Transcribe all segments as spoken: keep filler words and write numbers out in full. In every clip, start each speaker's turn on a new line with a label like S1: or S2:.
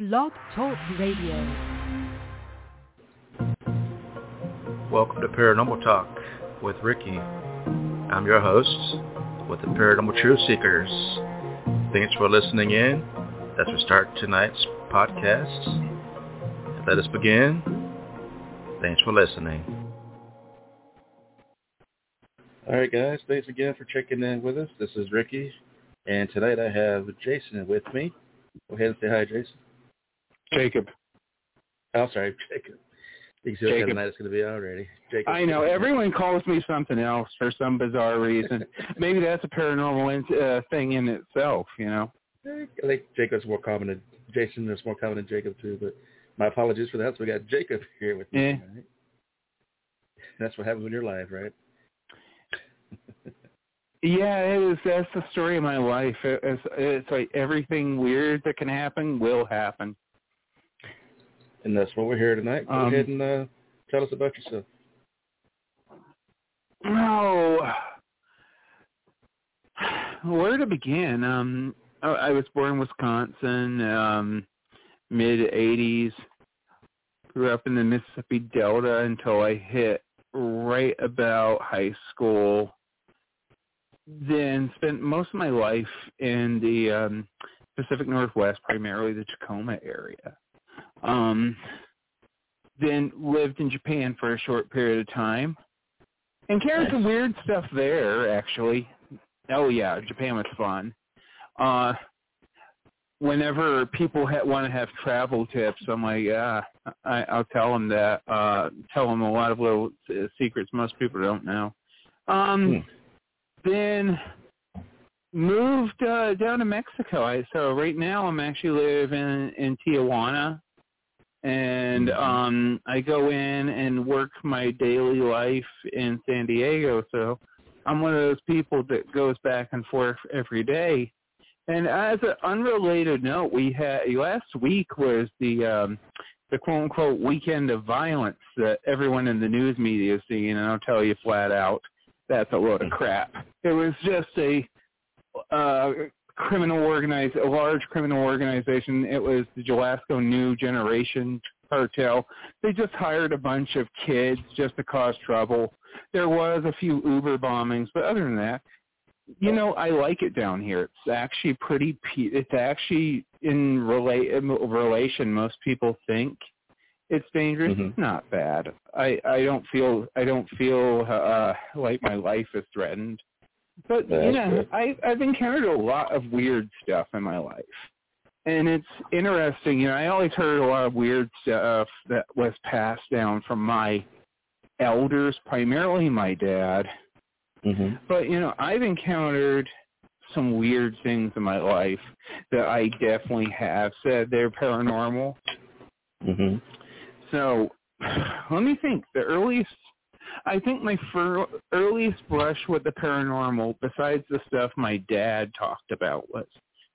S1: Blog Talk Radio.
S2: Welcome to Paranormal Talk with Ricky. I'm your host with the Paranormal Truth Seekers. Thanks for listening in as we start tonight's podcast. Let us begin. Thanks for listening. All right, guys. Thanks again for checking in with us. This is Ricky, and tonight I have Jason with me. Go ahead and say hi, Jason.
S3: Jacob.
S2: Oh, sorry, Jacob. You can see what kind of night it's going to be already. Jacob.
S3: I know. Everyone calls me something else for some bizarre reason. Maybe that's a paranormal uh, thing in itself, you know.
S2: I think Jacob's more common than Jason. Is more common than Jacob, too. But my apologies for that. So we got Jacob here with me
S3: yeah.
S2: tonight. That's what happens when you're live, right?
S3: Yeah, it is. That's the story of my life. It, it's, it's like everything weird that can happen will happen.
S2: And that's what we're here tonight. Go
S3: um,
S2: ahead and uh, tell us about yourself.
S3: Oh, where to begin? Um, I, I was born in Wisconsin, um, mid eighties. Grew up in the Mississippi Delta until I hit right about high school. Then spent most of my life in the um, Pacific Northwest, primarily the Tacoma area. Um, then lived in Japan for a short period of time. Encountered some weird stuff there, actually. Oh, yeah, Japan was fun. Uh, whenever people ha- want to have travel tips, I'm like, yeah, I- I'll tell them that. Uh, tell them a lot of little uh, secrets most people don't know. Um, hmm. Then moved uh, down to Mexico. I, so right now I'm actually living in, in Tijuana. And um, I go in and work my daily life in San Diego. So I'm one of those people that goes back and forth every day. And as an unrelated note, we had last week was the um, the quote unquote weekend of violence that everyone in the news media is seeing, and I'll tell you flat out, that's a load of crap. It was just a uh, criminal organize a large criminal organization. It was the Jalisco New Generation Cartel. They just hired a bunch of kids just to cause trouble. There was a few Uber bombings, but other than that, you know, I like it down here. It's actually pretty. It's actually in rela- relation. Most people think it's dangerous.
S2: Mm-hmm.
S3: It's not bad. I, I don't feel. I don't feel uh, like my life is threatened. But,
S2: That's
S3: you know,
S2: good.
S3: I, I've encountered a lot of weird stuff in my life. And it's interesting. You know, I always heard a lot of weird stuff that was passed down from my elders, primarily my dad.
S2: Mm-hmm.
S3: But, you know, I've encountered some weird things in my life that I definitely have said they're paranormal.
S2: Mm-hmm.
S3: So let me think. The earliest... I think my fir- earliest brush with the paranormal, besides the stuff my dad talked about, was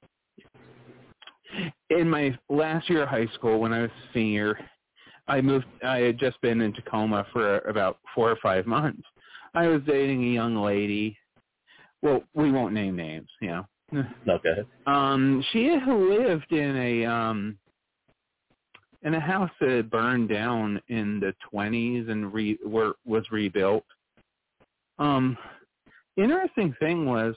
S3: in my last year of high school when I was a senior. I moved. I had just been in Tacoma for about four or five months. I was dating a young lady. Well, we won't name names, you know.
S2: Okay.
S3: Um, she lived in a um. in a house that had burned down in the twenties and re, were, was rebuilt. Um, interesting thing was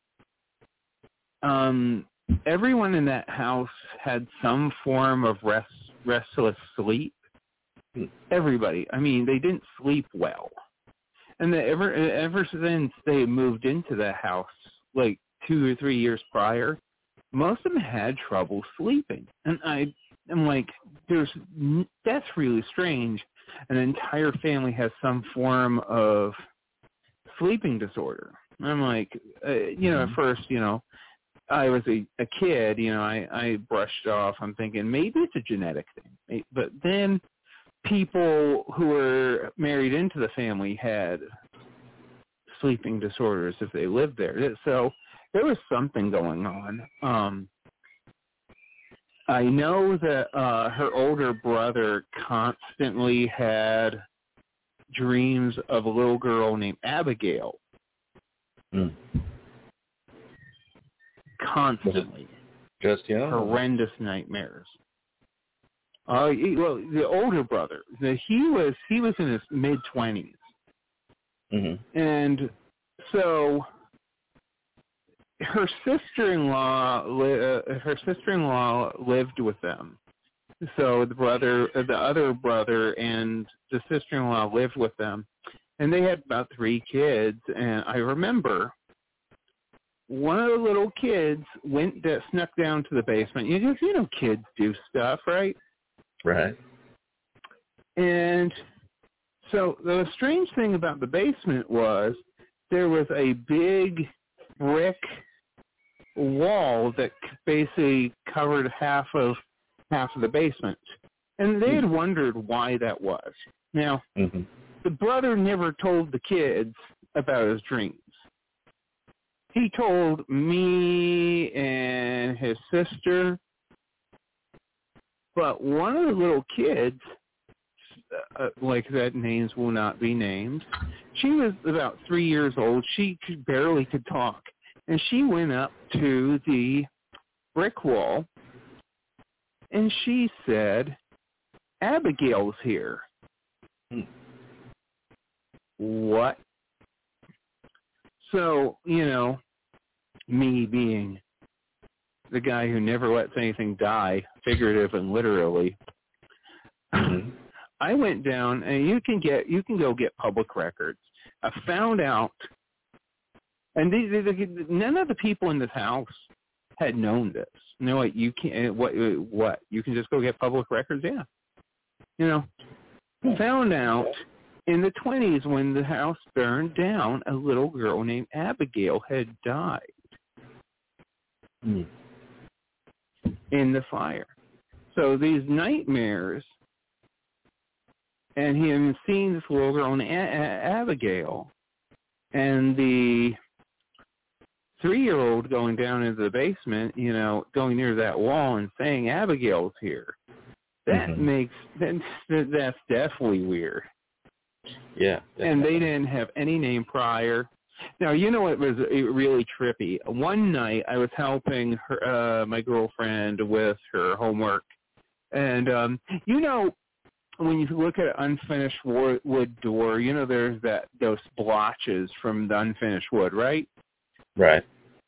S3: um, everyone in that house had some form of rest, restless sleep. Hmm. Everybody. I mean, they didn't sleep well. And the, ever ever since they moved into the house, like two or three years prior, most of them had trouble sleeping. And I... I'm like, there's that's really strange. An entire family has some form of sleeping disorder. I'm like, uh, you know, at first, you know, I was a, a kid, you know, I, I brushed off. I'm thinking maybe it's a genetic thing. But then people who were married into the family had sleeping disorders if they lived there. So there was something going on. Um, I know that uh, her older brother constantly had dreams of a little girl named Abigail.
S2: Mm.
S3: Constantly.
S2: Just, you know?
S3: Horrendous nightmares. Uh, he, well, the older brother. The, he was he was in his mid twenties,
S2: Mm-hmm.
S3: and so her sister-in-law li- uh, her sister-in-law lived with them. So the brother, the other brother, and the sister-in-law lived with them, and they had about three kids. And I remember one of the little kids went that snuck down to the basement. You know, you know, kids do stuff, right?
S2: Right.
S3: And so the strange thing about the basement was there was a big brick wall that basically covered half of half of the basement, and they had wondered why that was. Now,
S2: mm-hmm.
S3: the brother never told the kids about his dreams. He told me and his sister, but one of the little kids, uh, like that, names will not be named, she was about three years old. She could, barely could talk, and she went up to the brick wall, and she said, "Abigail's here."
S2: Hmm.
S3: What? So, you know, me being the guy who never lets anything die, figurative and literally,
S2: Mm-hmm.
S3: I went down, and you can get you can go get public records. I found out, and these, these, none of the people in this house had known this. You know what? You can't. What? What? You can just go get public records. Yeah. You know. Found out in the twenties when the house burned down, a little girl named Abigail had died
S2: Mm.
S3: in the fire. So these nightmares, and he had seen this little girl named A- A- Abigail, and the three-year-old going down into the basement, you know, going near that wall and saying, "Abigail's here." That
S2: mm-hmm.
S3: makes, that, that's definitely weird.
S2: Yeah. Definitely.
S3: And they didn't have any name prior. Now, you know what was really trippy? One night I was helping her, uh, my girlfriend with her homework. And, um, you know, when you look at an unfinished wood door, you know there's that those blotches from the unfinished wood, right?
S2: Right.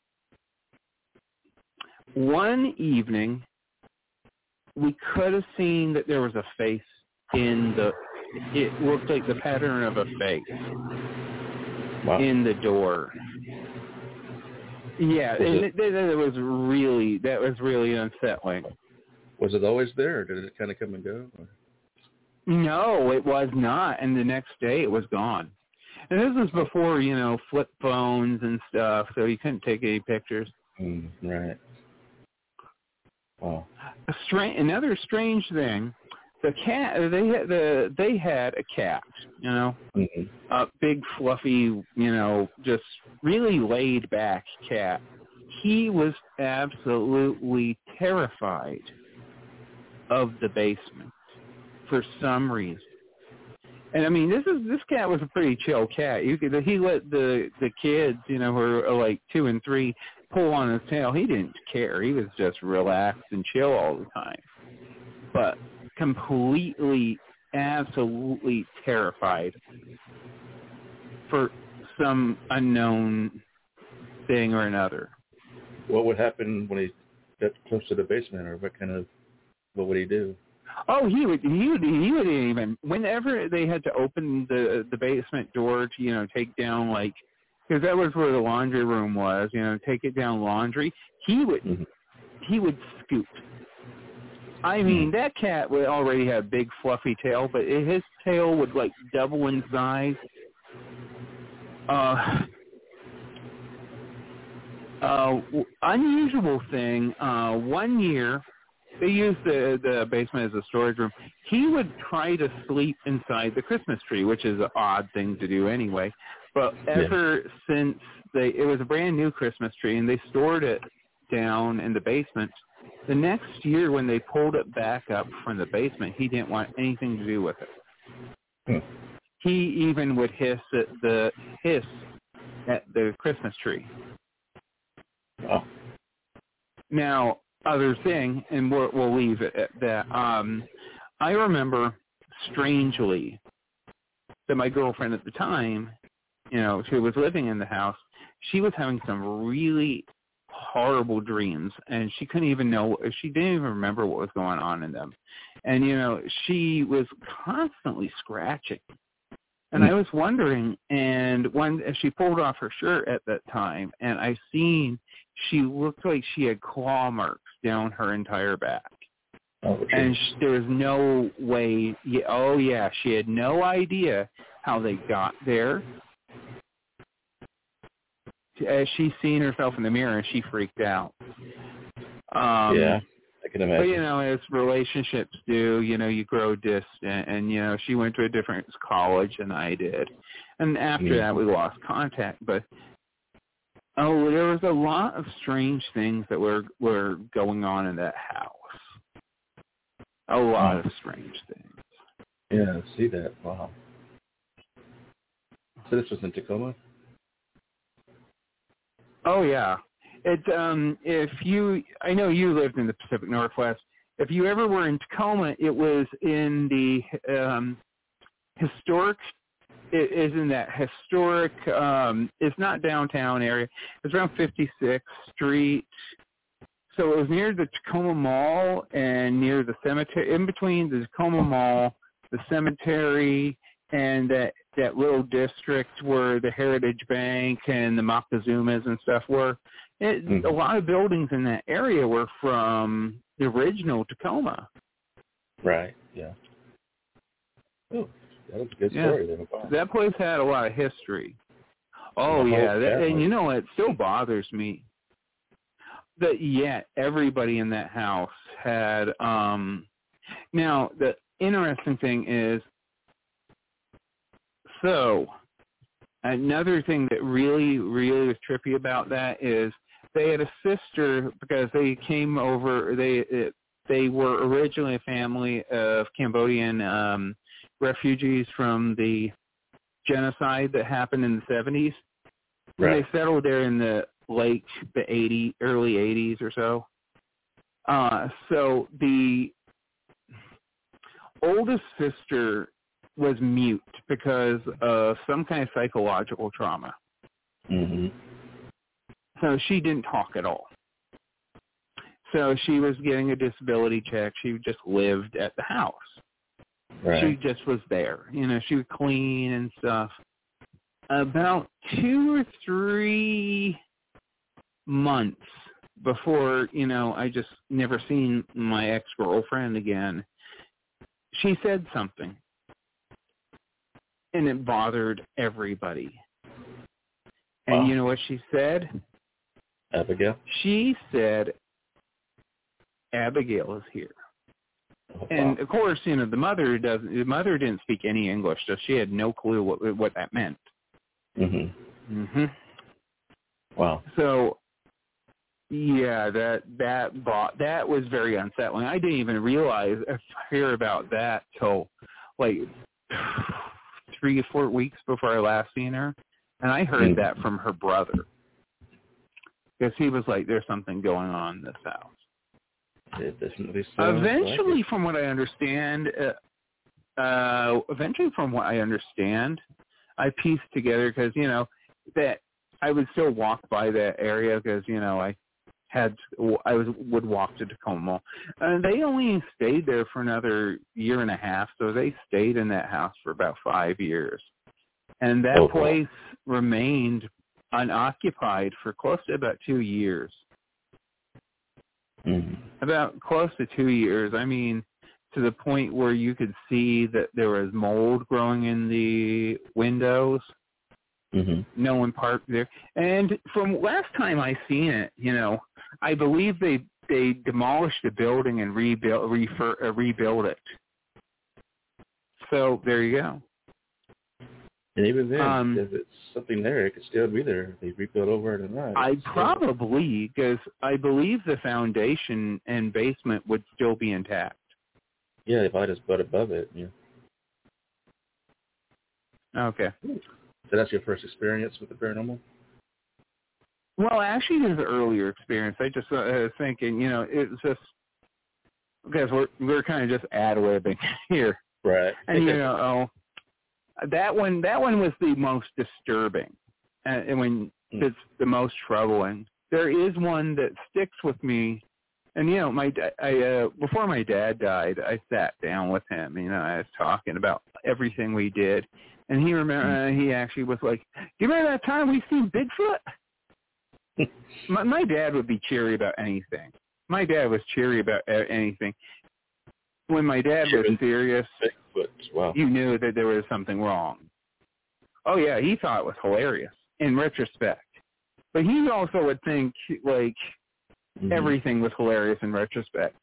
S3: One evening, we could have seen that there was a face in the, it looked like the pattern of a face
S2: Wow.
S3: in the door. Yeah,
S2: Was
S3: and
S2: it,
S3: it, it was really, that was really unsettling.
S2: was it always there, or did it kind of come and go? Or?
S3: No, it was not, and the next day it was gone. And this was before, you know, flip phones and stuff, so you couldn't take any pictures.
S2: Mm, right. Wow.
S3: A strange, another strange thing, the cat, they had, the, they had a cat, you know,
S2: mm-hmm.
S3: a big, fluffy, you know, just really laid-back cat. He was absolutely terrified of the basement for some reason. And I mean, this is this cat was a pretty chill cat. You could he let the the kids, you know, who are like two and three, pull on his tail. He didn't care. He was just relaxed and chill all the time. But completely, absolutely terrified for some unknown thing or another.
S2: What would happen when he got close to the basement, or what kind of, what would he do?
S3: Oh, he would, he would, he would even, whenever they had to open the the basement door to, you know, take down, like, because that was where the laundry room was, you know, take it down laundry, he would, mm-hmm. he would scoot. I mean, mm-hmm. that cat would already have a big fluffy tail, but his tail would, like, double in size. Uh, uh, unusual thing, uh, one year, they used the, the basement as a storage room. He would try to sleep inside the Christmas tree, which is an odd thing to do anyway. But ever yeah. since they, it was a brand new Christmas tree, and they stored it down in the basement. The next year, when they pulled it back up from the basement, he didn't want anything to do with it. Hmm. He even would hiss at the hiss at the Christmas tree.
S2: Oh.
S3: Now, other thing, and we'll, we'll leave it at that. Um, I remember, strangely, that my girlfriend at the time, you know, she was living in the house, she was having some really horrible dreams, and she couldn't even know, she didn't even remember what was going on in them. And, you know, she was constantly scratching. And I was wondering, and when she pulled off her shirt at that time, and I seen she looked like she had claw marks down her entire back.
S2: Oh,
S3: and she, there was no way, yeah, oh yeah, she had no idea how they got there. As she seen herself in the mirror, and she freaked out. Um,
S2: yeah, I can imagine.
S3: But, you know, as relationships do, you know, you grow distant, and, you know, she went to a different college than I did. And after mm-hmm. that, we lost contact. But, oh, there was a lot of strange things that were, were going on in that house. A lot wow. of strange things.
S2: Yeah, I see that. Wow. So this was in Tacoma?
S3: Oh, yeah. It um if you I know you lived in the Pacific Northwest. If you ever were in Tacoma, it was in the um historic it is in that historic um it's not downtown area. It's around fifty-sixth Street. So it was near the Tacoma Mall and near the cemetery, in between the Tacoma Mall, the cemetery, and that that little district where the Heritage Bank and the Montezumas and stuff were. It, mm-hmm. A lot of buildings in that area were from the original Tacoma.
S2: Right, yeah. Oh, that was a good
S3: yeah.
S2: story then. Wow.
S3: That place had a lot of history. Oh, yeah, that, and you know, it still bothers me that yet everybody in that house had, um, now, the interesting thing is, so, another thing that really, really was trippy about that is they had a sister because they came over, they they were originally a family of Cambodian um, refugees from the genocide that happened in the seventies. Right. And they settled there in the late, the eighties, early eighties or so. Uh, so the oldest sister was mute because of some kind of psychological trauma.
S2: Mm-hmm.
S3: So she didn't talk at all. So she was getting a disability check. She just lived at the house. Right. She just was there. You know, she would clean and stuff. About two or three months before, you know, I just never seen my ex-girlfriend again, she said something. And it bothered everybody. And wow. You know what she said?
S2: Abigail?
S3: She said, Abigail is here. Oh, wow. And, of course, you know, the mother doesn't, the mother didn't speak any English, so she had no clue what what that meant.
S2: Mm-hmm.
S3: Mm-hmm.
S2: Wow.
S3: So, yeah, that that bought, that was very unsettling. I didn't even realize, hear about that till, like, three or four weeks before I last seen her. And I heard mm-hmm. that from her brother. Because he was like, there's something going on in this house.
S2: It definitely sounds
S3: Eventually,
S2: like
S3: from what I understand, uh, uh, eventually from what I understand, I pieced together because, you know, that I would still walk by that area because, you know, I had, I was would walk to Tacoma. And they only stayed there for another year and a half, so they stayed in that house for about five years. And that oh, place wow. remained unoccupied for close to about two years.
S2: Mm-hmm.
S3: About close to two years. I mean, to the point where you could see that there was mold growing in the windows.
S2: Mm-hmm.
S3: No one parked there. And from last time I seen it, you know, I believe they they demolished the building and rebuilt refer, uh, rebuilt it. So there you go.
S2: And even then,
S3: um,
S2: if it's something there, it could still be there. If they rebuilt over it or not.
S3: I
S2: so.
S3: probably, because I believe the foundation and basement would still be intact.
S2: Yeah, if I just butt above it, yeah.
S3: Okay.
S2: So that's your first experience with the paranormal?
S3: Well, actually, there's an earlier experience. I just uh, was thinking, you know, it was just because we're we're kind of just ad-libbing here,
S2: right?
S3: And you know, oh, that one that one was the most disturbing, and, and when
S2: mm.
S3: it's the most troubling. There is one that sticks with me, and you know, my I uh, before my dad died, I sat down with him. You know, I was talking about everything we did, and he remember mm. uh, he actually was like, "Do you remember that time we seen Bigfoot?" my, my dad would be cheery about anything. My dad was cheery about anything. When my dad was serious,
S2: Bigfoot. Wow.
S3: You knew that there was something wrong. Oh yeah, he thought it was hilarious in retrospect. But he also would think like mm-hmm. everything was hilarious in retrospect.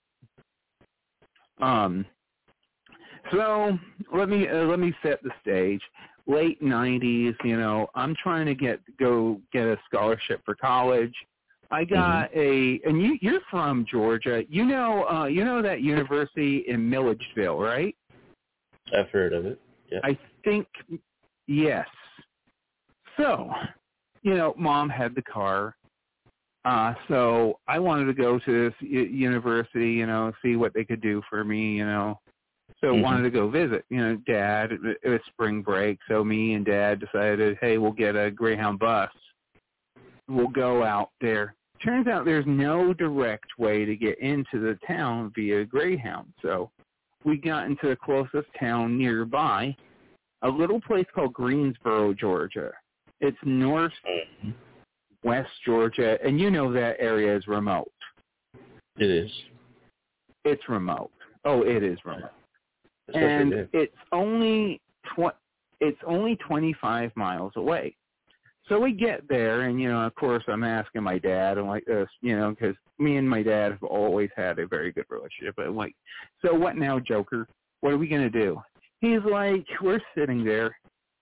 S3: Um. So let me uh, let me set the stage. Late nineties, you know, I'm trying to get go get a scholarship for college. I got mm-hmm. a, and you, you're from Georgia. You know, uh, you know that university in Milledgeville, right?
S2: I've heard of it. Yeah.
S3: I think, yes. So, you know, Mom had the car, uh, so I wanted to go to this university, you know, see what they could do for me, you know. So mm-hmm. wanted to go visit. You know, Dad, it was spring break, so me and Dad decided, hey, we'll get a Greyhound bus. We'll go out there. Turns out there's no direct way to get into the town via Greyhound. So we got into the closest town nearby, a little place called Greensboro, Georgia. It's northwest Georgia, and you know that area is remote.
S2: It is.
S3: It's remote. Oh, it is remote.
S2: Especially
S3: and
S2: there.
S3: it's only tw- it's only twenty-five miles away. So we get there, and, you know, of course, I'm asking my dad, and like this, you know, because me and my dad have always had a very good relationship. But I'm like, so what now, Joker? What are we going to do? He's like, we're sitting there.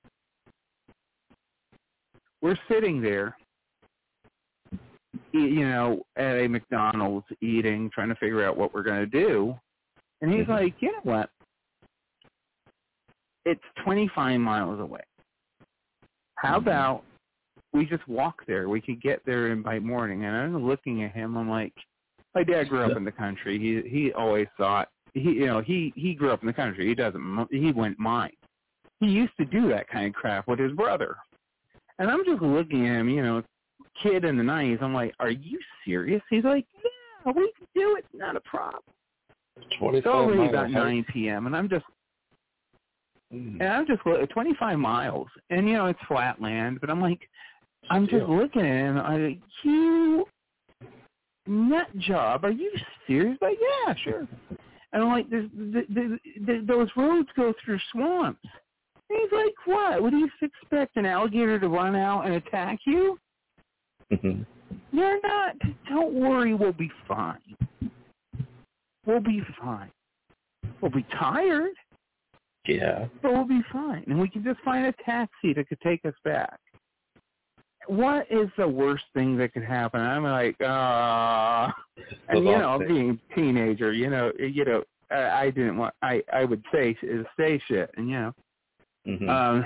S3: We're sitting there, you know, at a McDonald's eating, trying to figure out what we're going to do. And he's mm-hmm. like, you know what? It's twenty-five miles away. How mm-hmm. about we just walk there? We could get there in by morning. And I'm looking at him. I'm like, my dad grew up in the country. He he always thought he you know he he grew up in the country. He doesn't he wouldn't mind. He used to do that kind of crap with his brother. And I'm just looking at him, you know, kid in the nineties. I'm like, are you serious? He's like, yeah, we can do it. Not a problem. It's already about nine p.m. and I'm just. Mm. And I'm just twenty-five miles, and you know it's flat land. But I'm like, I'm just yeah. looking at him. I'm like, you nut job? Are you serious? Like, yeah, sure. And I'm like, the, the, the, the, those roads go through swamps. And he's like, what? What do you expect? An alligator to run out and attack you?
S2: Mm-hmm.
S3: You're not. Don't worry, we'll be fine. We'll be fine. We'll be tired.
S2: Yeah.
S3: But we'll be fine. And we can just find a taxi that could take us back. What is the worst thing that could happen? I'm like, ah. Uh, and, you know, being a teenager, you know, you know, I, I didn't want, I, I would say, say shit. And, you know.
S2: Mm-hmm.
S3: Um.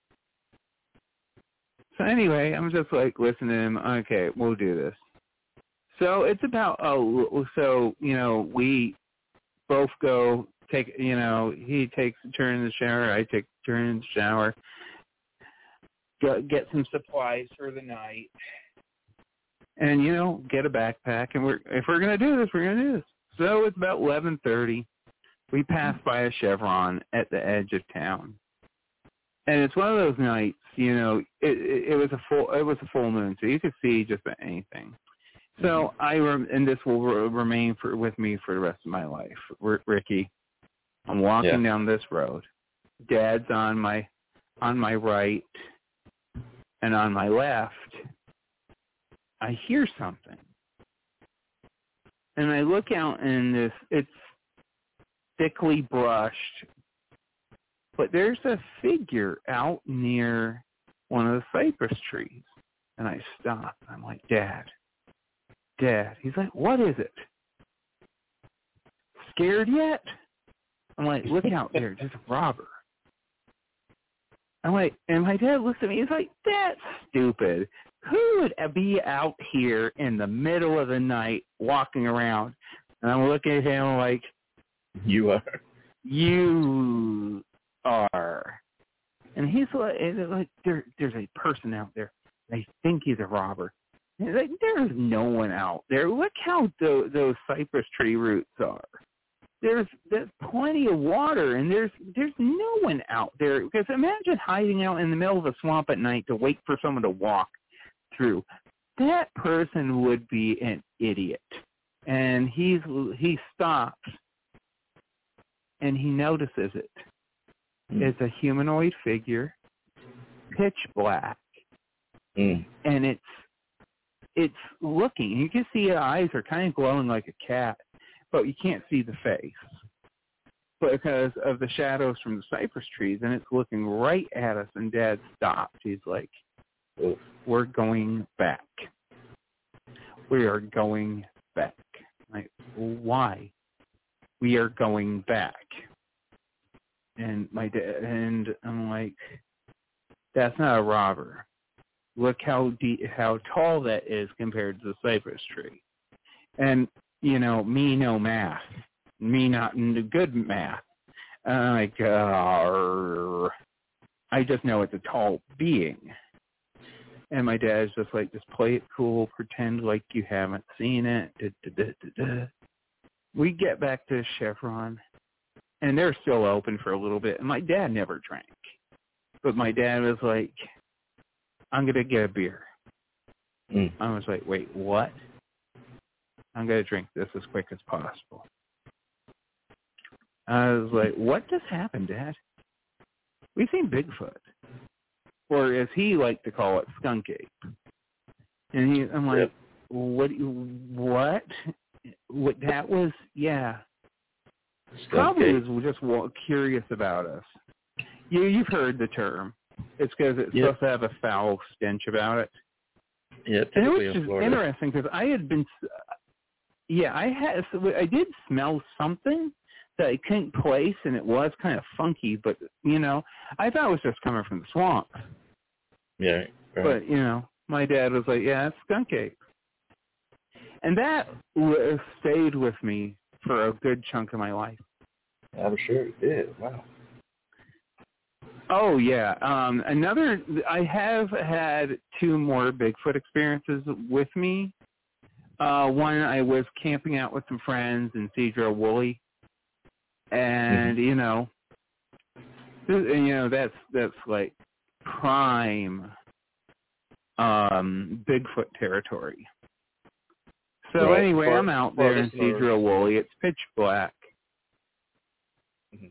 S3: So anyway, I'm just like listening to him. Okay, we'll do this. So it's about, oh, so, you know, we both go. Take you know, he takes a turn in the shower. I take a turn in the shower. Go, get some supplies for the night, and you know, get a backpack. And we're if we're gonna do this, we're gonna do this. So it's about eleven thirty. We pass by a Chevron at the edge of town, and it's one of those nights. You know, it, it, it was a full it was a full moon, so you could see just about anything. So I rem- and this will re- remain for with me for the rest of my life, R- Ricky. I'm walking yeah. down this road. Dad's on my on my right, and on my left, I hear something. And I look out, and this it's thickly brushed, but there's a figure out near one of the cypress trees. And I stop. I'm like, Dad, Dad. He's like, what is it? Scared yet? I'm like, look out there, just a robber. I'm like, and my dad looks at me, he's like, that's stupid. who would be out here in the middle of the night walking around? And I'm looking at him like,
S2: you are.
S3: You are. And he's like, like there, there's a person out there. They think he's a robber. And he's like, there's no one out there. Look how the, those cypress tree roots are. There's, there's plenty of water, and there's there's no one out there. Because imagine hiding out in the middle of a swamp at night to wait for someone to walk through. That person would be an idiot. And he's he stops, and he notices it. Mm. It's a humanoid figure, pitch black, mm. and it's it's looking. You can see the eyes are kind of glowing like a cat, but you can't see the face because of the shadows from the cypress trees, and it's looking right at us, and Dad stopped. He's like, Oof. We're going back. We are going back. Like, why? We are going back. And my dad, and I'm like, that's not a robber. Look how deep, how tall that is compared to the cypress tree. And, you know, me no math. Me not into good math. And I'm like, uh, I just know it's a tall being. And my dad's just like, just play it cool, pretend like you haven't seen it. Da, da, da, da, da. We get back to Chevron, and they're still open for a little bit. And my dad never drank. But my dad was like, I'm going to get a beer. Mm. I was like, wait, what? I'm going to drink this as quick as possible. I was like, what just happened, Dad? We've seen Bigfoot. Or as he liked to call it, skunk ape. And he, I'm like, yep. what? What? What? That was, yeah. Skunk Probably ape. was just curious about us. You, you've heard the term. It's because it's yep. supposed to have a foul stench about it.
S2: Yeah,
S3: and it was just Florida. Interesting because I had been, yeah, I had, I did smell something that I couldn't place, and it was kind of funky, but, you know, I thought it was just coming from the swamp.
S2: Yeah. Right.
S3: But, you know, my dad was like, yeah, it's skunk ape. And that w- stayed with me for a good chunk of my life.
S2: I'm sure it did. Wow.
S3: Oh, yeah. Um, another, I have had two more Bigfoot experiences with me. Uh, one, I was camping out with some friends in Cedro Woolley. And, mm-hmm. you know, and, you know, that's, that's like prime um, Bigfoot territory. So right. anyway, for, I'm out there in Cedro Woolley. It's pitch black. Mm-hmm.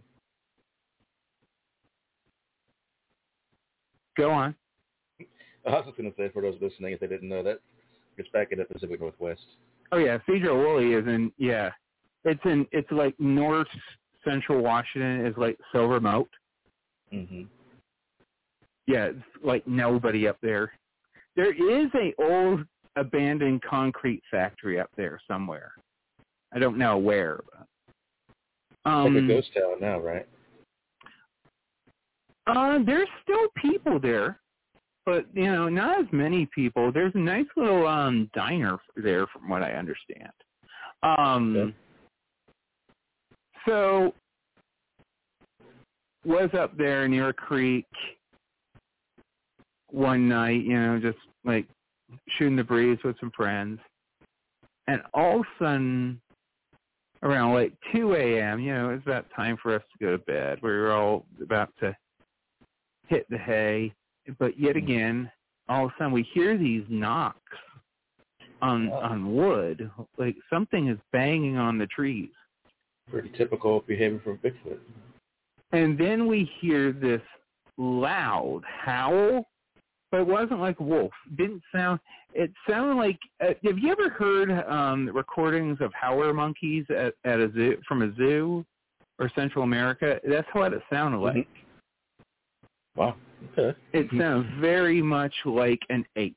S3: Go on.
S2: I was just going to say, for those listening, if they didn't know that, it's back in the Pacific Northwest.
S3: Oh, yeah. Cedro Woolley is in, yeah. It's in, it's like north central Washington is like so remote.
S2: Mm-hmm.
S3: Yeah, it's like nobody up there. There is a old abandoned concrete factory up there somewhere. I don't know where. But, um,
S2: it's like a ghost town now, right?
S3: Uh, there's still people there, but, you know, not as many people. There's a nice little um diner there from what I understand. Um, yeah. So, was up there near a creek one night, you know, just like shooting the breeze with some friends. And all of a sudden, around like two a.m., you know, it's about time for us to go to bed. We were all about to hit the hay. But yet again, all of a sudden we hear these knocks on wow. on wood. Like something is banging on the trees.
S2: Pretty typical behavior for Bigfoot.
S3: And then we hear this loud howl, but it wasn't like a wolf. It didn't sound, it sounded like, uh, have you ever heard um, recordings of howler monkeys at, at a zoo, from a zoo or Central America? That's what it sounded like.
S2: Mm-hmm. Wow. Okay.
S3: It sounds very much like an ape.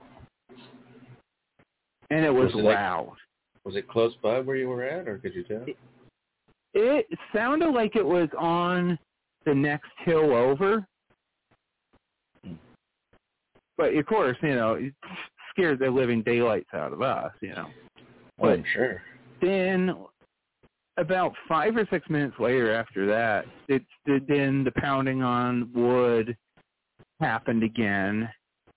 S3: And it was, was it loud.
S2: Like, was it close by where you were at, or could you tell?
S3: It, it sounded like it was on the next hill over. But of course, you know, it scared the living daylights out of us, you know.
S2: Oh,
S3: But
S2: I'm sure.
S3: then about five or six minutes later after that, it's then the pounding on wood happened again.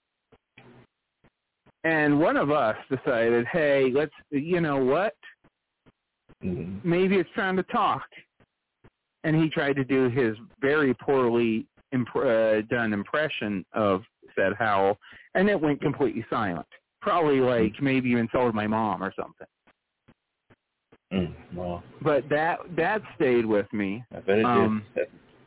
S3: And one of us decided, hey, let's, you know what?
S2: Mm-hmm.
S3: Maybe it's time to talk. And he tried to do his very poorly imp- uh, done impression of said howl, and it went completely silent. Probably like maybe you insulted my mom or something.
S2: Mm, well,
S3: but that that stayed with me.
S2: I bet it
S3: um,
S2: did.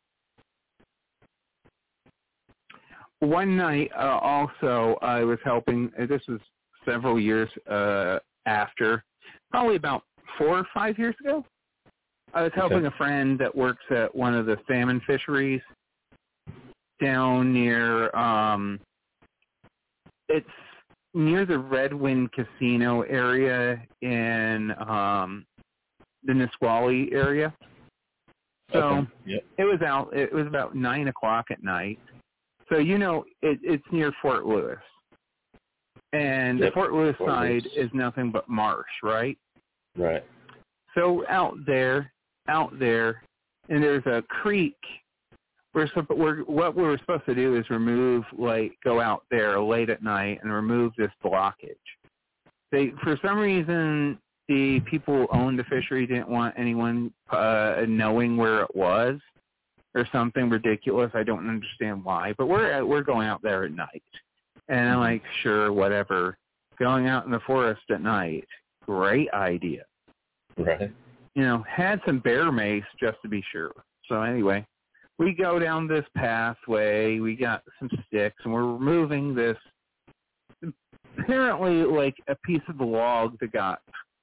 S3: One night, uh, also, I was helping. This was several years uh, after, probably about four or five years ago. I was helping
S2: Okay.
S3: a friend that works at one of the salmon fisheries down near. Um, it's near the Red Wind Casino area in um, the Nisqually area. So
S2: Okay. Yep.
S3: it was out. It was about nine o'clock at night. So you know it, it's near Fort Lewis, and
S2: Yep.
S3: the Fort Lewis
S2: Fort
S3: side
S2: Lewis.
S3: is nothing but marsh, right?
S2: Right.
S3: So out there, out there, and there's a creek. We're, we're what we were supposed to do is remove, like, go out there late at night and remove this blockage. They, for some reason, the people who owned the fishery didn't want anyone uh, knowing where it was, or something ridiculous. I don't understand why, but we're we're going out there at night, and I'm like, sure, whatever. Going out in the forest at night, great idea.
S2: Right.
S3: You know, had some bear mace just to be sure. So anyway, we go down this pathway. We got some sticks, and we're removing this, apparently like a piece of the log that got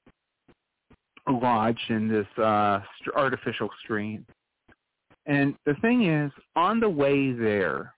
S3: lodged in this uh, st- artificial stream. And the thing is, on the way there,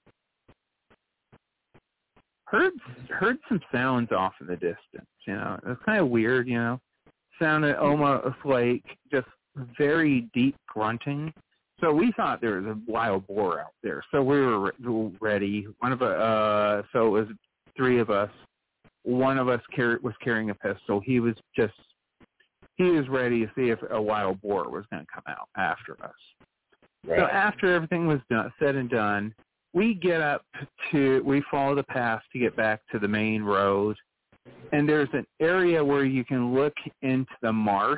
S3: heard heard some sounds off in the distance. You know, it was kind of weird. You know, sounded almost like just very deep grunting. So we thought there was a wild boar out there. So we were re- ready. One of uh, so it was three of us. One of us car- was carrying a pistol. He was just he was ready to see if a wild boar was going to come out after us.
S2: Right.
S3: So after everything was done, said and done, we get up to, we follow the path to get back to the main road, and there's an area where you can look into the marsh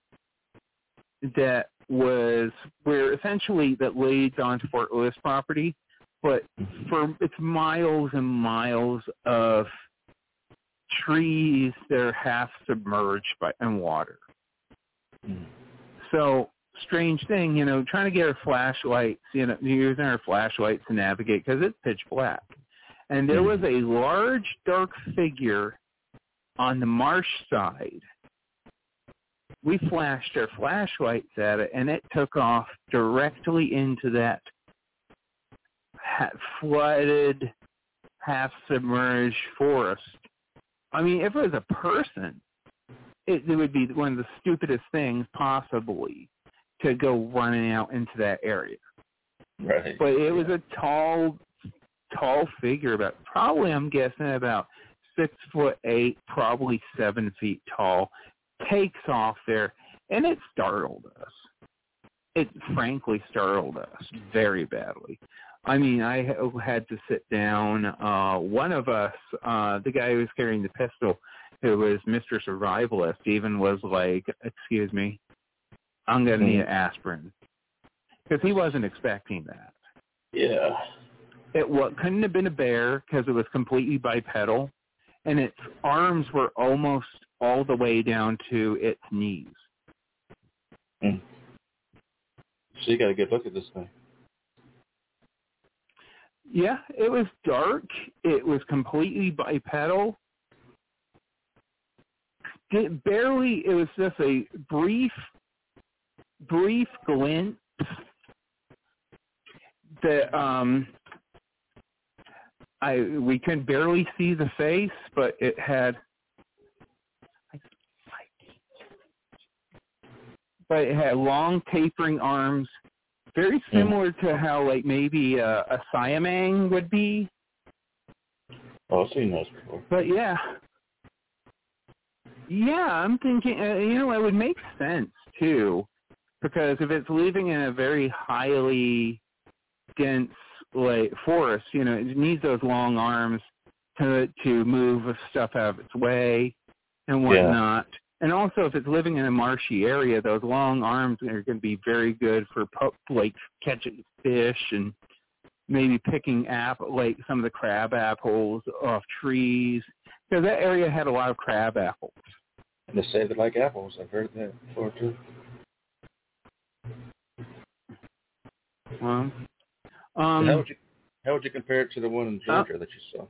S3: that was, where essentially that leads onto Fort Lewis property, but for it's miles and miles of trees that are half submerged by in water.
S2: Mm.
S3: So, strange thing, you know, trying to get our flashlights, you know, using our flashlights to navigate because it's pitch black. And there was a large, dark figure on the marsh side. We flashed our flashlights at it, and it took off directly into that ha- flooded, half-submerged forest. I mean, if it was a person, it, it would be one of the stupidest things possibly to go running out into that area.
S2: Right.
S3: But it was a tall, tall figure, about probably, I'm guessing, about six foot eight, probably seven feet tall, takes off there, and it startled us. It frankly startled us very badly. I mean, I had to sit down. Uh, one of us, uh, the guy who was carrying the pistol, who was Mister Survivalist, even was like, excuse me, I'm going to need aspirin. Because he wasn't expecting that.
S2: Yeah.
S3: It what couldn't have been a bear because it was completely bipedal, and its arms were almost all the way down to its knees.
S2: Mm. So you got a good look at this thing.
S3: Yeah, it was dark. It was completely bipedal. It barely, it was just a brief, brief glimpse that um, I we could barely see the face, but it had, but it had long tapering arms, very similar mm. to how like maybe a, a siamang would be.
S2: Oh, I've seen those before.
S3: But yeah, yeah, I'm thinking, uh, you know, it would make sense too, because if it's living in a very highly dense like forest, you know, it needs those long arms to to move stuff out of its way and whatnot. Yeah. And also, if it's living in a marshy area, those long arms are going to be very good for like catching fish and maybe picking apple, like some of the crab apples off trees. Because that area had a lot of crab apples.
S2: And they say they like apples. I've heard that before too.
S3: Um,
S2: um, so how would you how would you compare it to the one in Georgia uh, that you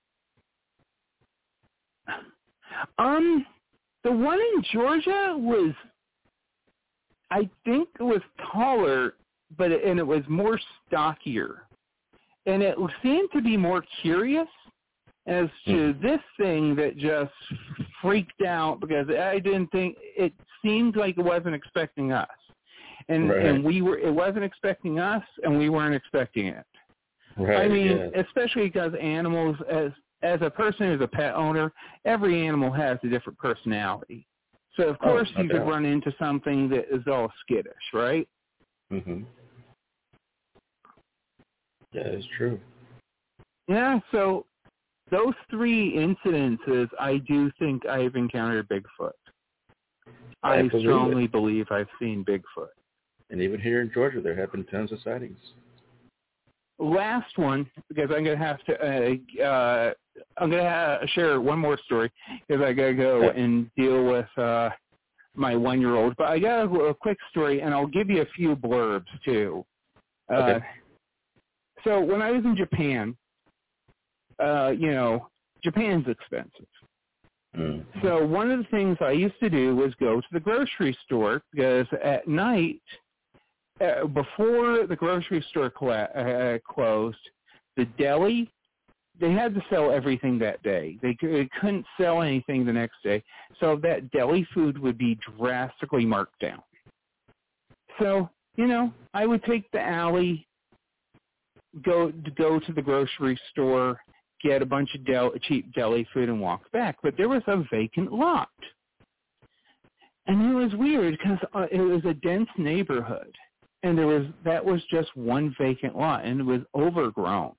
S2: saw?
S3: Um, the one in Georgia was, I think, it was taller, but it, and it was more stockier, and it seemed to be more curious as to this thing that just freaked out because I didn't think it seemed like it wasn't expecting us, and right. and we were it wasn't expecting us, and we weren't expecting it.
S2: Right.
S3: I mean,
S2: yeah.
S3: especially because animals, as as a person who's a pet owner, every animal has a different personality. So of course oh, you could run into something that is all skittish, right?
S2: Mhm. Yeah, it's true.
S3: Yeah. So. Those three incidences, I do think I've encountered Bigfoot. I, I strongly it. believe I've seen Bigfoot.
S2: And even here in Georgia, there have been tons of sightings.
S3: Last one, because I'm going to have to, uh, uh, I'm going to ha- share one more story because I got to go okay. and deal with uh, my one-year-old. But I got a, a quick story, and I'll give you a few blurbs too. Uh,
S2: okay.
S3: So when I was in Japan. Uh, you know, Japan's expensive.
S2: Mm.
S3: So one of the things I used to do was go to the grocery store because at night, uh, before the grocery store cl- uh, closed, the deli, they had to sell everything that day. They, c- they couldn't sell anything the next day. So that deli food would be drastically marked down. So, you know, I would take the alley, go go to the grocery store, get a bunch of del- cheap deli food and walk back. But there was a vacant lot. And it was weird because uh, it was a dense neighborhood. And there was that was just one vacant lot, and it was overgrown.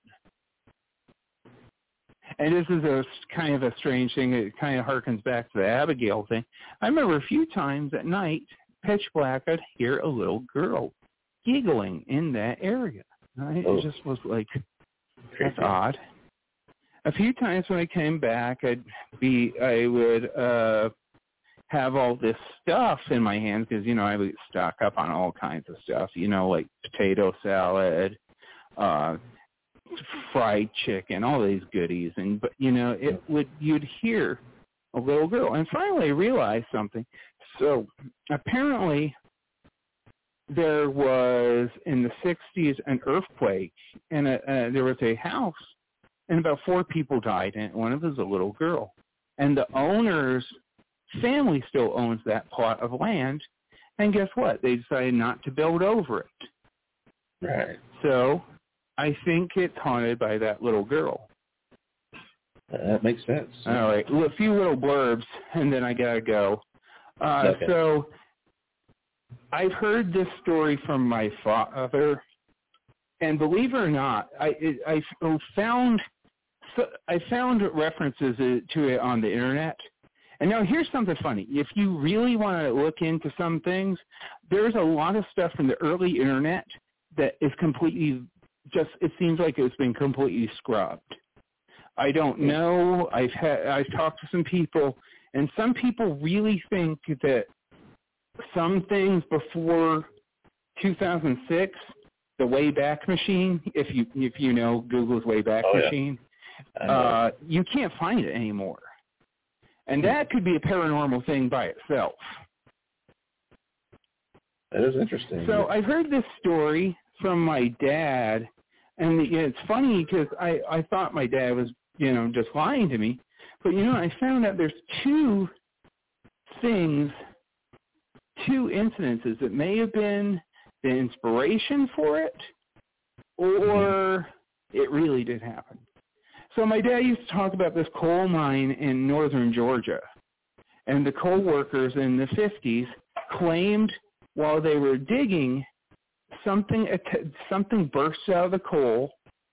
S3: And this is a kind of a strange thing. It kind of harkens back to the Abigail thing. I remember a few times at night, pitch black, I'd hear a little girl giggling in that area. Right?
S2: Oh.
S3: It just was like, that's odd. A few times when I came back, I'd be, I would uh, have all this stuff in my hands because, you know, I would stock up on all kinds of stuff, you know, like potato salad, uh, fried chicken, all these goodies. And, but, you know, it would, you'd hear a little girl. And finally I realized something. So apparently there was, in the sixties, an earthquake, and a, uh, there was a house, and about four people died, and one of them was a little girl. And the owner's family still owns that plot of land, and guess what? They decided not to build over it.
S2: Right.
S3: So I think it's haunted by that little girl.
S2: That makes sense.
S3: All right, a few little blurbs, and then I got to go. Uh,
S2: okay.
S3: So I've heard this story from my father, and believe it or not, I I found I found references to it on the internet. And now here's something funny. If you really want to look into some things, there's a lot of stuff from the early internet that is completely just, it seems like it's been completely scrubbed. I don't know. I've had, I've talked to some people, and some people really think that some things before two thousand six, the Wayback Machine, if you if you know Google's Wayback
S2: oh,
S3: Machine,
S2: yeah.
S3: uh, you can't find it anymore. And that could be a paranormal thing by itself.
S2: That is interesting.
S3: So I've heard this story from my dad, and it's funny because I, I thought my dad was, you know, just lying to me. But, you know, I found out there's two things, two incidences that may have been the inspiration for it, or it really did happen. So my dad used to talk about this coal mine in northern Georgia, and the coal workers in the fifties claimed while they were digging, something something burst out of the coal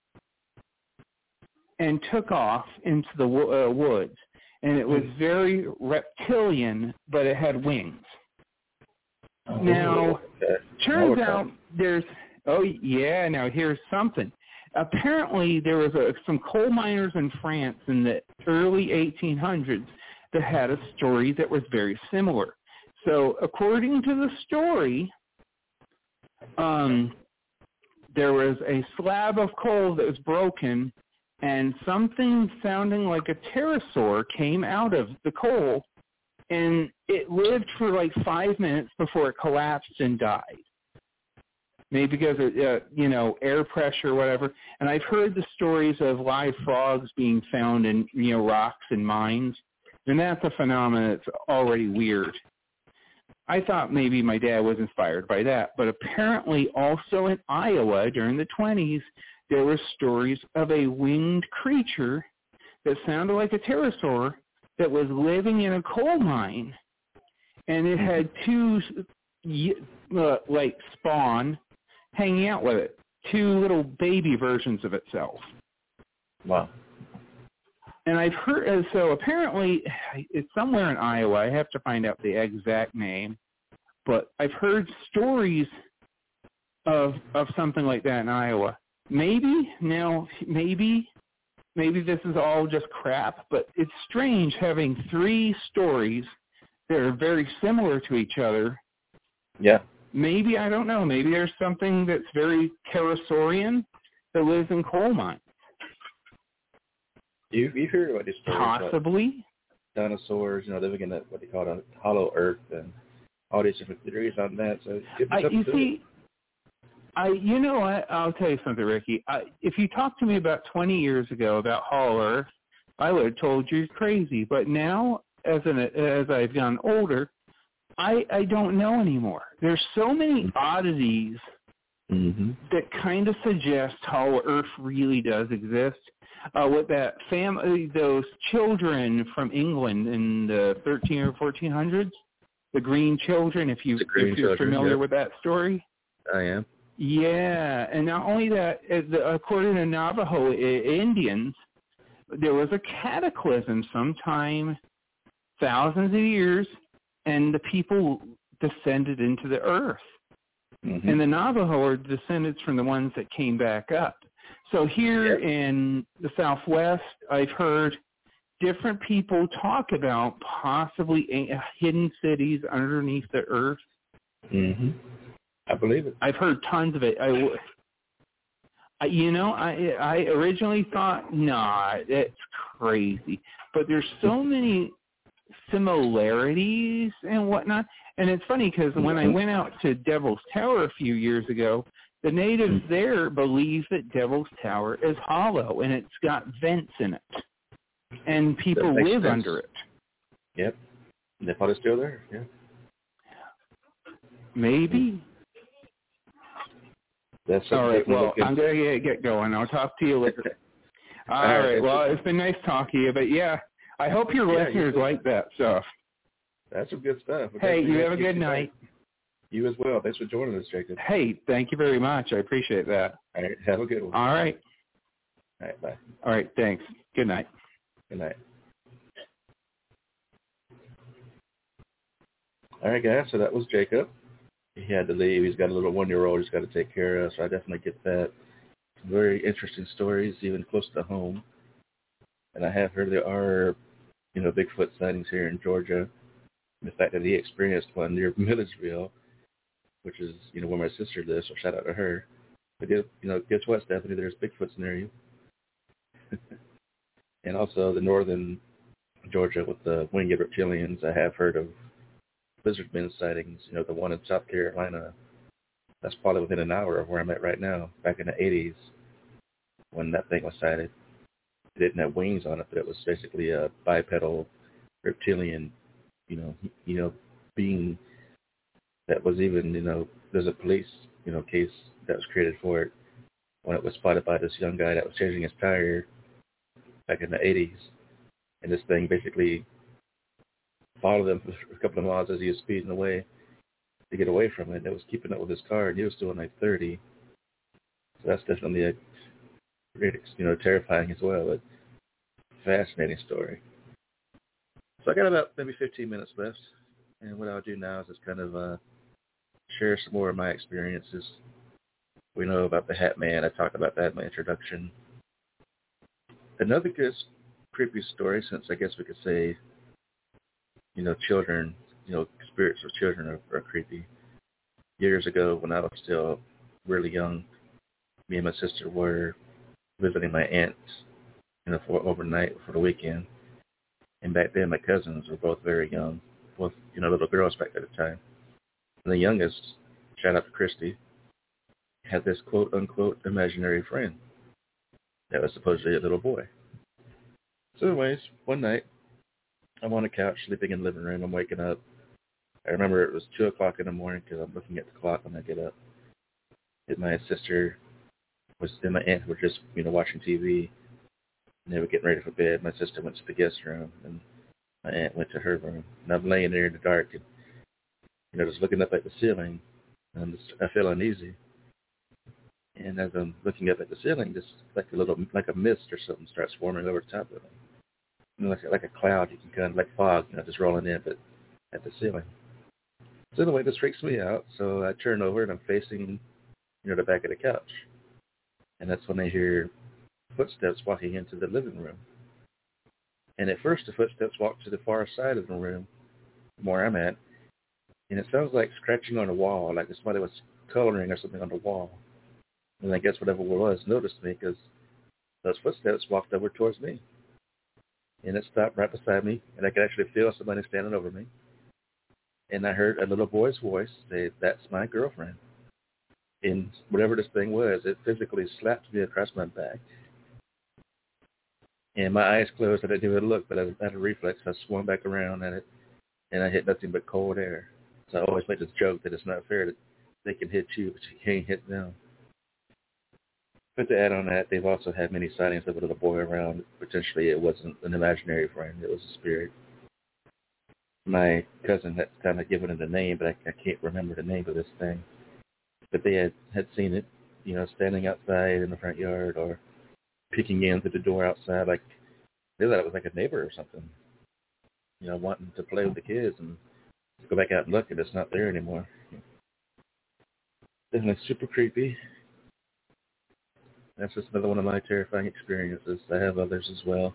S3: and took off into the uh, woods. And it was very reptilian, but it had wings.
S2: Oh,
S3: now,
S2: okay.
S3: turns
S2: Okay.
S3: out there's, oh, yeah, now here's something. Apparently, there was a, some coal miners in France in the early eighteen hundreds that had a story that was very similar. So, according to the story, um, there was a slab of coal that was broken, and something sounding like a pterosaur came out of the coal, and it lived for like five minutes before it collapsed and died. Maybe because of, uh, you know, air pressure or whatever. And I've heard the stories of live frogs being found in, you know, rocks and mines, and that's a phenomenon that's already weird. I thought maybe my dad was inspired by that, but apparently also in Iowa during the twenties, there were stories of a winged creature that sounded like a pterosaur that was living in a coal mine, and it had two, uh, like, spawn hanging out with it, two little baby versions of itself.
S2: Wow.
S3: And I've heard, uh, so apparently it's somewhere in Iowa. I have to find out the exact name, but I've heard stories of of something like that in Iowa. Maybe, now, maybe, maybe this is all just crap, but it's strange having three stories that are very similar to each other.
S2: Yeah.
S3: Maybe, I don't know, maybe there's something that's very pterosaurian that lives in coal mines.
S2: You you heard about these stories?
S3: Possibly.
S2: Like dinosaurs, you know, living in that, what they call a hollow earth, and all these different theories on that. So
S3: I, you see, I you know what? I'll tell you something, Ricky. I, if you talked to me about twenty years ago about hollow earth, I would have told you you're crazy. But now, as an as I've gotten older, I I don't know anymore. There's so many oddities
S2: mm-hmm.
S3: that kind of suggest hollow earth really does exist. Uh, with that family, those children from England in the thirteen or fourteen hundreds, the green children, if, you,
S2: green
S3: if you're
S2: children,
S3: familiar
S2: yeah.
S3: with that story.
S2: I am.
S3: Yeah, and not only that, according to Navajo Indians, there was a cataclysm sometime thousands of years, and the people descended into the earth.
S2: Mm-hmm.
S3: And the Navajo are descendants from the ones that came back up. So here
S2: yep.
S3: in the Southwest, I've heard different people talk about possibly hidden cities underneath the earth.
S2: Mm-hmm. I believe it.
S3: I've heard tons of it. I, I, you know, I I originally thought, nah, it's crazy. But there's so many similarities and whatnot. And it's funny because when I went out to Devil's Tower a few years ago, the natives there believe that Devil's Tower is hollow and it's got vents in it. And people live
S2: sense.
S3: under it.
S2: Yep. They're probably still there, yeah.
S3: Maybe.
S2: That's
S3: all right, well, I'm going to get going. I'll talk to you later. all, all right, right. well, it's been nice talking to you, but yeah, I hope your yeah, listeners you like that stuff.
S2: That's some good stuff. We'll
S3: hey, you have a good night.
S2: night. You as well. Thanks for joining us, Jacob.
S3: Hey, thank you very much. I appreciate that.
S2: All right, have a good one.
S3: All right.
S2: All right, bye.
S3: All right, thanks. Good night.
S2: Good night. All right, guys, so that was Jacob. He had to leave. He's got a little one-year-old he's got to take care of, so I definitely get that. Some very interesting stories, even close to home. And I have heard there are, you know, Bigfoot sightings here in Georgia. And the fact that he experienced one near Milledgeville, which is, you know, where my sister lives, so shout out to her. But, you know, guess what, Stephanie? There's Bigfoots near you. And also the northern Georgia with the winged reptilians. I have heard of lizardmen sightings. You know, the one in South Carolina, that's probably within an hour of where I'm at right now, back in the eighties when that thing was sighted. It didn't have wings on it, but it was basically a bipedal reptilian, you know, you know, being that was even, you know, there's a police, you know, case that was created for it when it was spotted by this young guy that was changing his tire back in the eighties. And this thing basically followed him for a couple of miles as he was speeding away to get away from it. It was keeping up with his car, and he was doing like thirty. So that's definitely a great, you know, terrifying as well, but fascinating story. So I got about maybe fifteen minutes left, and what I'll do now is just kind of uh, share some more of my experiences. We know about the Hat Man. I talked about that in my introduction. Another good creepy story, since I guess we could say, you know, children, you know, spirits of children are, are creepy. Years ago, when I was still really young, me and my sister were visiting my aunt, you know, for overnight for the weekend. And back then, my cousins were both very young, both, you know, little girls back at the time. And the youngest, shout out to Christy, had this quote-unquote imaginary friend that was supposedly a little boy. So anyways, one night, I'm on the couch sleeping in the living room. I'm waking up. I remember it was two o'clock in the morning because I'm looking at the clock when I get up. And my sister was and my aunt were just, you know, watching T V. And they were getting ready for bed. My sister went to the guest room, and my aunt went to her room. And I'm laying there in the dark, and, you know, just looking up at the ceiling. And I'm just, I feel uneasy. And as I'm looking up at the ceiling, just like a little, like a mist or something starts forming over the top of it. You know, like, like a cloud, you can kind of, like fog, you know, just rolling in, but at the ceiling. So anyway, this freaks me out. So I turn over, and I'm facing, you know, the back of the couch. And that's when I hear footsteps walking into the living room. And at first, the footsteps walk to the far side of the room, where I'm at, and it sounds like scratching on a wall, like somebody was coloring or something on the wall. And I guess whatever it was noticed me, because those footsteps walked over towards me. And it stopped right beside me, and I could actually feel somebody standing over me. And I heard a little boy's voice say, "That's my girlfriend." And whatever this thing was, it physically slapped me across my back. And my eyes closed, and I didn't even look, but I had a reflex. I swung back around at it, and I hit nothing but cold air. So I always make this joke that it's not fair that they can hit you, but you can't hit them. But to add on that, they've also had many sightings of a little boy around. Potentially it wasn't an imaginary friend, it was a spirit. My cousin had kind of given it a name, but I, I can't remember the name of this thing. But they had, had seen it, you know, standing outside in the front yard or peeking in through the door outside. Like, they thought it was like a neighbor or something, you know, wanting to play with the kids and go back out and look, and it's not there anymore. Definitely super creepy. That's just another one of my terrifying experiences. I have others as well.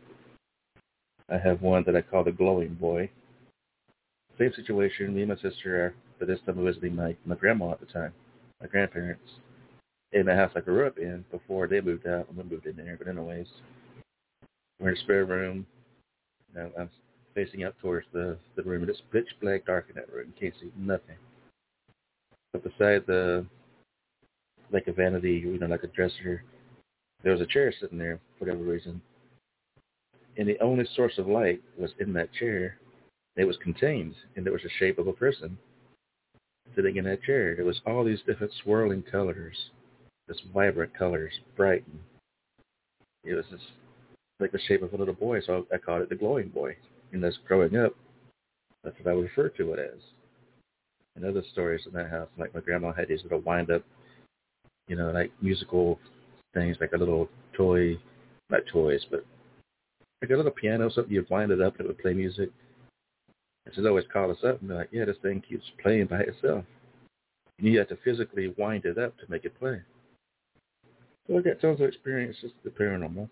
S2: I have one that I call the glowing boy. Same situation. Me and my sister are, for this time, visiting my, my grandma at the time, my grandparents, in the house I grew up in before they moved out and we moved in there. But anyways, we're in a spare room. You know, I'm facing up towards the, the room, and it's pitch black dark in that room. You can't see nothing. But beside the, like a vanity, you know, like a dresser, there was a chair sitting there for whatever reason. And the only source of light was in that chair. It was contained, and there was the shape of a person sitting in that chair. It was all these different swirling colors, this vibrant colors, bright. And it was just like the shape of a little boy, so I called it the glowing boy. And as growing up, that's what I would refer to it as. And other stories in that house, like my grandma had these little wind-up, you know, like musical things, like a little toy, not toys, but like a little piano, something you'd wind it up and it would play music. And she'd always call us up and be like, yeah, this thing keeps playing by itself. And you have to physically wind it up to make it play. So I got tons of experiences with the paranormal.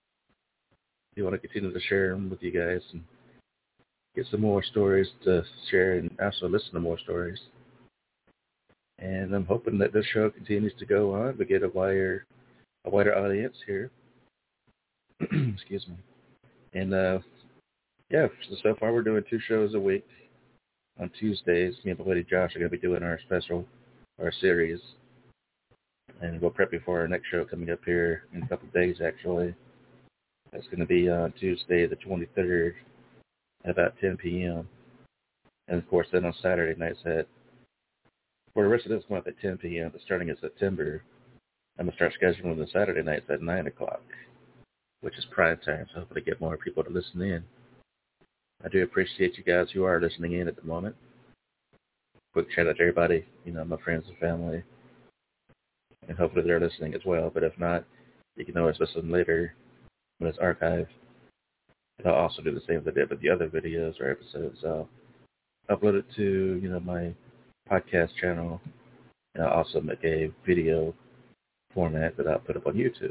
S2: You want to continue to share them with you guys and get some more stories to share and also listen to more stories. And I'm hoping that this show continues to go on. We get a wider, a wider audience here. Excuse me. And uh, yeah, so, so far we're doing two shows a week on Tuesdays. Me and my buddy Josh are going to be doing our special, our series. And we'll prep you for our next show coming up here in a couple of days, actually. That's going to be on Tuesday the twenty-third at about ten p.m. And, of course, then on Saturday nights at, for the rest of this month at ten p.m., but starting in September, I'm going to start scheduling the Saturday nights at nine o'clock. which is prime time, so hopefully get more people to listen in. I do appreciate you guys who are listening in at the moment. Quick shout out to everybody, you know, my friends and family, and hopefully they're listening as well. But if not, you can always listen later when it's archived. And I'll also do the same as I did with the other videos or episodes. I'll upload it to, you know, my podcast channel, and I'll also make a video format that I'll put up on YouTube.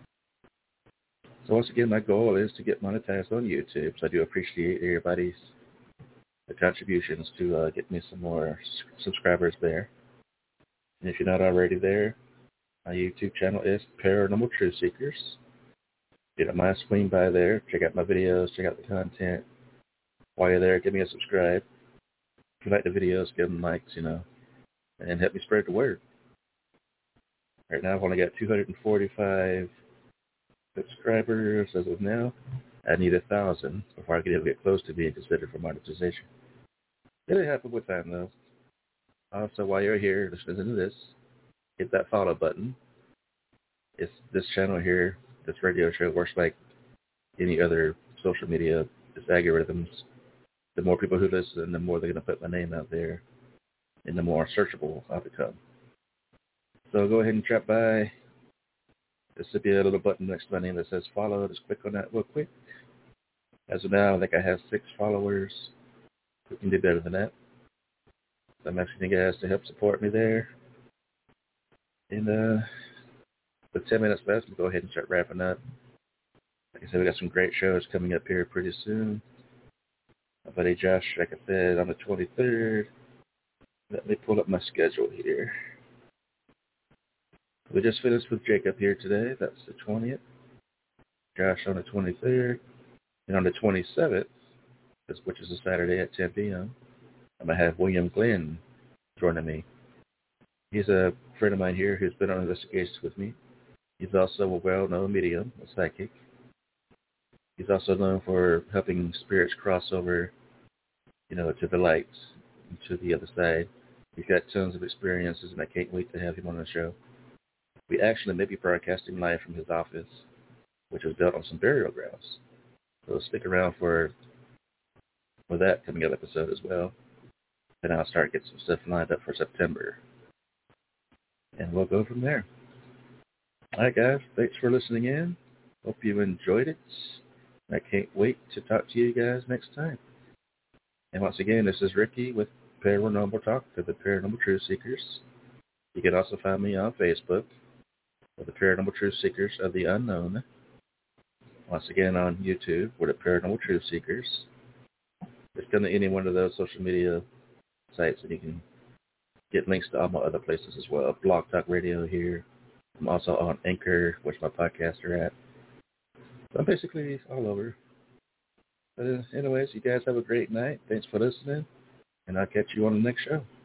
S2: So once again, my goal is to get monetized on YouTube. So I do appreciate everybody's contributions to uh, get me some more subscribers there. And if you're not already there, my YouTube channel is Paranormal Truth Seekers. If you don't mind, swing by there, check out my videos, check out the content. While you're there, give me a subscribe. If you like the videos, give them likes, you know, and help me spread the word. Right now, I've only got two hundred forty-five subscribers as of now. I need a thousand before I can ever get close to being considered for monetization. It'll happen with time, though. Also, while you're here listening to this, hit that follow button. It's this channel here, this radio show works like any other social media. It's algorithms. The more people who listen, the more they're going to put my name out there, and the more searchable I'll become. So go ahead and drop by. There should be a little button next to my name that says follow. Just click on that real quick. As of now, I think I have six followers. We can do better than that. So I'm asking you guys to help support me there. And uh, with ten minutes left, we'll go ahead and start wrapping up. Like I said, we got some great shows coming up here pretty soon. My buddy Josh, like I said, on the twenty-third. Let me pull up my schedule here. We just finished with Jacob here today. That's the twentieth. Josh on the twenty-third. And on the twenty-seventh, which is a Saturday at ten p.m., I'm going to have William Glenn joining me. He's a friend of mine here who's been on investigations with me. He's also a well-known medium, a psychic. He's also known for helping spirits cross over, you know, to the lights, to the other side. He's got tons of experiences, and I can't wait to have him on the show. We actually may be broadcasting live from his office, which is built on some burial grounds. So stick around for for that coming up episode as well. Then I'll start getting some stuff lined up for September. And we'll go from there. All right, guys. Thanks for listening in. Hope you enjoyed it. I can't wait to talk to you guys next time. And once again, this is Ricky with Paranormal Talk for the Paranormal Truth Seekers. You can also find me on Facebook for the Paranormal Truth Seekers of the Unknown. Once again, on YouTube, we're the Paranormal Truth Seekers. Just come to any one of those social media sites, and you can get links to all my other places as well. Blog Talk Radio here. I'm also on Anchor, which my podcasts are at. So I'm basically all over. But uh, anyways, you guys have a great night. Thanks for listening, and I'll catch you on the next show.